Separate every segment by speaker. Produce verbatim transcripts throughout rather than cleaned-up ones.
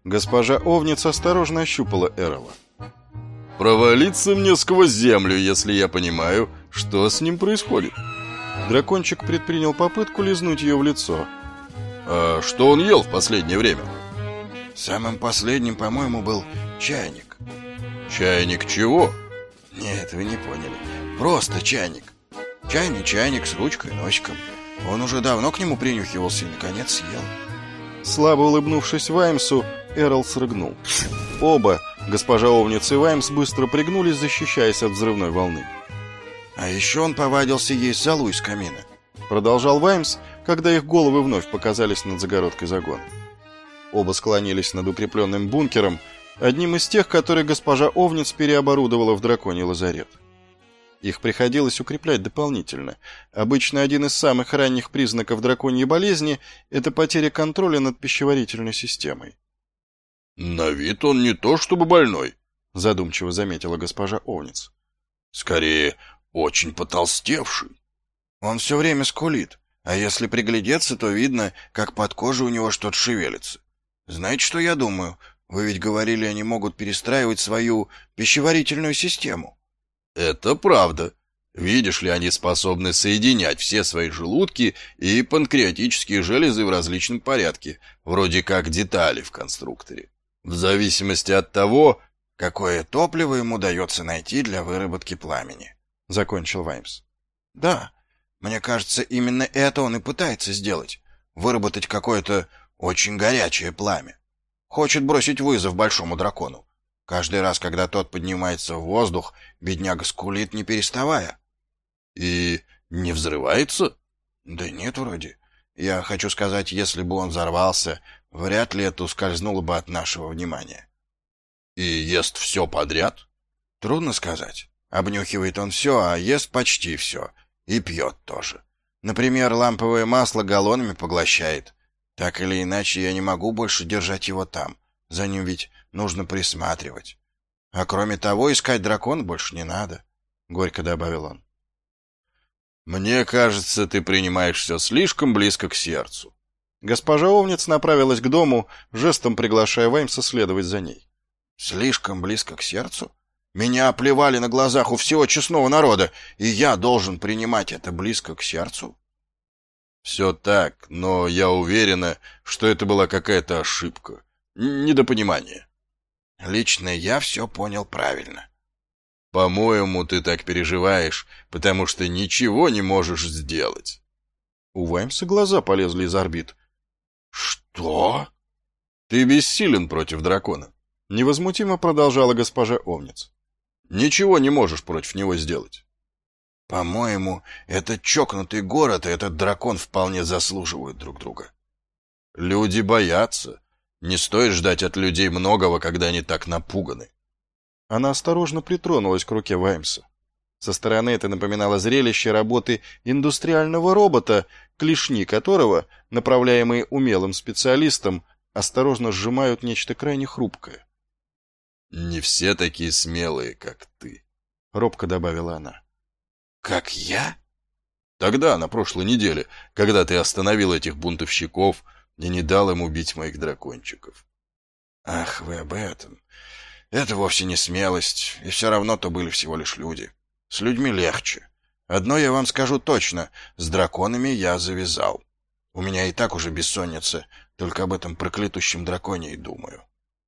Speaker 1: Госпожа Овниц осторожно ощупала Эрола.
Speaker 2: «Провалиться мне сквозь землю, если я понимаю, что с ним происходит».
Speaker 1: Дракончик предпринял попытку лизнуть ее в лицо.
Speaker 2: «А что он ел в последнее время?»
Speaker 3: «Самым последним, по-моему, был чайник».
Speaker 2: «Чайник чего?»
Speaker 3: «Нет, вы не поняли. Просто чайник. Чайный чайник с ручкой и носиком. Он уже давно к нему принюхивался и, наконец, съел».
Speaker 1: Слабо улыбнувшись Ваймсу, Эрол срыгнул. Оба, госпожа Овниц и Ваймс, быстро пригнулись, защищаясь от взрывной волны.
Speaker 3: «А еще он повадился есть золу из камина»,
Speaker 1: — продолжал Ваймс, когда их головы вновь показались над загородкой загона. Оба склонились над укрепленным бункером, одним из тех, которые госпожа Овниц переоборудовала в драконий лазарет. Их приходилось укреплять дополнительно. Обычно один из самых ранних признаков драконьей болезни – это потеря контроля над пищеварительной системой.
Speaker 2: «На вид он не то чтобы больной», —
Speaker 1: задумчиво заметила госпожа Овниц.
Speaker 2: «Скорее, очень потолстевший».
Speaker 3: «Он все время скулит, а если приглядеться, то видно, как под кожей у него что-то шевелится. Знаете, что я думаю? Вы ведь говорили, они могут перестраивать свою пищеварительную систему».
Speaker 2: «Это правда. Видишь ли, они способны соединять все свои желудки и панкреатические железы в различном порядке, вроде как детали в конструкторе. В зависимости от того,
Speaker 3: какое топливо ему удается найти для выработки пламени», — закончил Ваймс. «Да, мне кажется, именно это он и пытается сделать. Выработать какое-то очень горячее пламя. Хочет бросить вызов большому дракону. Каждый раз, когда тот поднимается в воздух, бедняга скулит, не переставая».
Speaker 2: «И не взрывается?»
Speaker 3: «Да нет, вроде. Я хочу сказать, если бы он взорвался, вряд ли это ускользнуло бы от нашего внимания».
Speaker 2: «И ест все подряд?»
Speaker 3: «Трудно сказать. Обнюхивает он все, а ест почти все. И пьет тоже. Например, ламповое масло галлонами поглощает. Так или иначе, я не могу больше держать его там. За ним ведь нужно присматривать. А кроме того, искать дракона больше не надо», — горько добавил он.
Speaker 2: «Мне кажется, ты принимаешь все слишком близко к сердцу».
Speaker 1: Госпожа Овниц направилась к дому, жестом приглашая Ваймса следовать за ней.
Speaker 3: «Слишком близко к сердцу? Меня оплевали на глазах у всего честного народа, и я должен принимать это близко к сердцу?»
Speaker 2: «Все так, но я уверена, что это была какая-то ошибка. Недопонимание».
Speaker 3: «Лично я все понял правильно».
Speaker 2: «По-моему, ты так переживаешь, потому что ничего не можешь сделать».
Speaker 1: У Ваймса глаза полезли из орбит.
Speaker 3: «Что?»
Speaker 2: «Ты бессилен против дракона», —
Speaker 1: невозмутимо продолжала госпожа Овниц.
Speaker 2: «Ничего не можешь против него сделать».
Speaker 3: «По-моему, этот чокнутый город и этот дракон вполне заслуживают друг друга».
Speaker 2: «Люди боятся. Не стоит ждать от людей многого, когда они так напуганы».
Speaker 1: Она осторожно притронулась к руке Ваймса. Со стороны это напоминало зрелище работы индустриального робота, клешни которого, направляемые умелым специалистом, осторожно сжимают нечто крайне хрупкое.
Speaker 2: «Не все такие смелые, как ты», —
Speaker 1: робко добавила она.
Speaker 3: «Как я?»
Speaker 2: «Тогда, на прошлой неделе, когда ты остановил этих бунтовщиков и не дал им убить моих дракончиков».
Speaker 3: «Ах, вы об этом. Это вовсе не смелость, и все равно то были всего лишь люди. С людьми легче. Одно я вам скажу точно, с драконами я завязал. У меня и так уже бессонница, только об этом проклятущем драконе и думаю».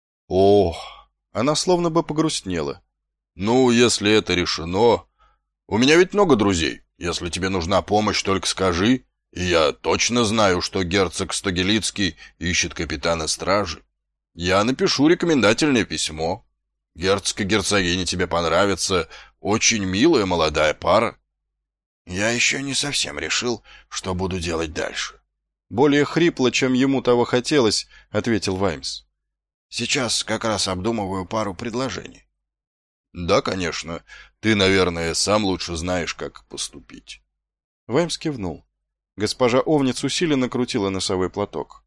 Speaker 2: «Ох!»
Speaker 1: Она словно бы погрустнела.
Speaker 2: «Ну, если это решено... У меня ведь много друзей. Если тебе нужна помощь, только скажи. И я точно знаю, что герцог Стогелицкий ищет капитана стражи. Я напишу рекомендательное письмо. Герцог и герцогиня тебе понравятся. Очень милая молодая пара».
Speaker 3: «Я еще не совсем решил, что буду делать дальше».
Speaker 1: Более хрипло, чем ему того хотелось, ответил Ваймс.
Speaker 3: «Сейчас как раз обдумываю пару предложений».
Speaker 2: «Да, конечно. Ты, наверное, сам лучше знаешь, как поступить».
Speaker 1: Ваймс кивнул. Госпожа Овниц усиленно крутила носовой платок.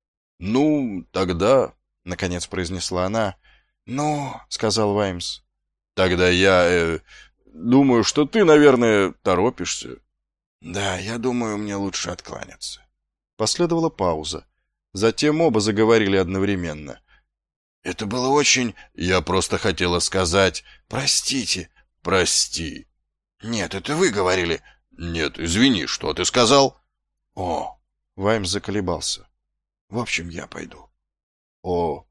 Speaker 2: «Ну, тогда...»
Speaker 1: — наконец произнесла она.
Speaker 3: «Ну...» —
Speaker 1: сказал Ваймс.
Speaker 2: «Тогда я... Э, думаю, что ты, наверное, торопишься».
Speaker 3: «Да, я думаю, мне лучше откланяться».
Speaker 1: Последовала пауза. Затем оба заговорили одновременно.
Speaker 3: Это было очень...
Speaker 2: Я просто хотела сказать...
Speaker 3: Простите.
Speaker 2: Прости.
Speaker 3: Нет, это вы говорили.
Speaker 2: Нет, извини, что ты сказал?
Speaker 3: О,
Speaker 1: Ваймс заколебался.
Speaker 3: в общем, я пойду.
Speaker 2: О,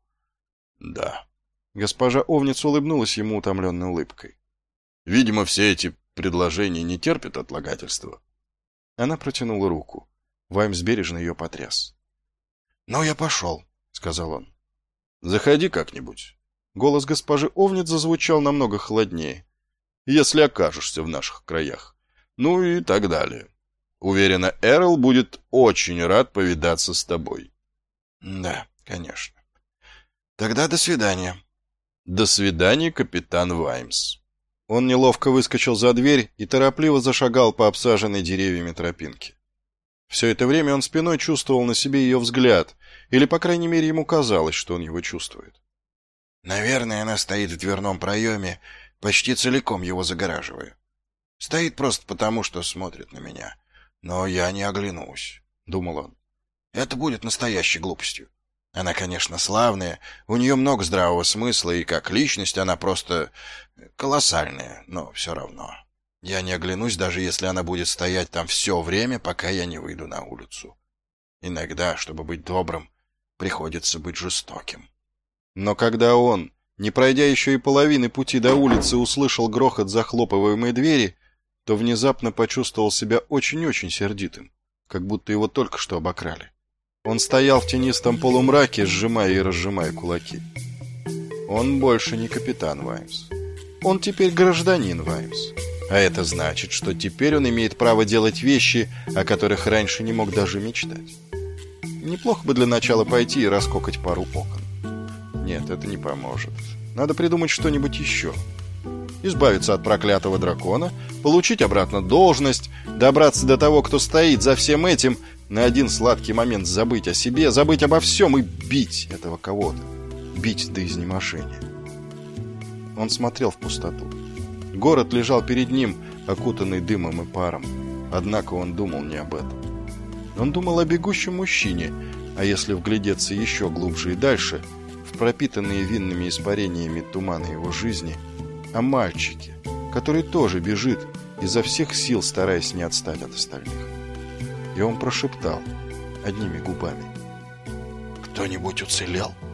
Speaker 2: да.
Speaker 1: Госпожа Овниц улыбнулась ему утомленной улыбкой.
Speaker 2: Видимо, все эти предложения не терпят отлагательства.
Speaker 1: Она протянула руку. Ваймс бережно ее потряс.
Speaker 3: «Ну, я пошел», —
Speaker 1: сказал он.
Speaker 2: «Заходи как-нибудь».
Speaker 1: Голос госпожи Овниц зазвучал намного холоднее.
Speaker 2: «Если окажешься в наших краях. Ну и так далее. Уверена, Эрл будет очень рад повидаться с тобой».
Speaker 3: «Да, конечно. Тогда до свидания».
Speaker 2: «До свидания, капитан Ваймс».
Speaker 1: Он неловко выскочил за дверь и торопливо зашагал по обсаженной деревьями тропинке. Все это время он спиной чувствовал на себе ее взгляд, или, по крайней мере, ему казалось, что он его чувствует.
Speaker 3: Наверное, она стоит в дверном проеме, почти целиком его загораживая. Стоит просто потому, что смотрит на меня. Но я не оглянусь, — думал он. Это будет настоящей глупостью. Она, конечно, славная, у нее много здравого смысла, и как личность она просто колоссальная, но все равно. Я не оглянусь, даже если она будет стоять там все время, пока я не выйду на улицу. Иногда, чтобы быть добрым, приходится быть жестоким.
Speaker 1: Но когда он, не пройдя еще и половины пути до улицы, услышал грохот захлопываемой двери, то внезапно почувствовал себя очень-очень сердитым, как будто его только что обокрали. Он стоял в тенистом полумраке, сжимая и разжимая кулаки. Он больше не капитан Ваймс. Он теперь гражданин Ваймс. А это значит, что теперь он имеет право делать вещи, о которых раньше не мог даже мечтать. Неплохо бы для начала пойти и раскокать пару окон. Нет, это не поможет. Надо придумать что-нибудь еще. Избавиться от проклятого дракона, получить обратно должность, добраться до того, кто стоит за всем этим, на один сладкий момент забыть о себе, забыть обо всем и бить этого кого-то. Бить до изнеможения. Он смотрел в пустоту. Город лежал перед ним, окутанный дымом и паром. Однако он думал не об этом. Он думал о бегущем мужчине, а если вглядеться еще глубже и дальше, в пропитанные винными испарениями туманы его жизни, о мальчике, который тоже бежит, изо всех сил стараясь не отстать от остальных. И он прошептал одними губами:
Speaker 3: «Кто-нибудь уцелел?»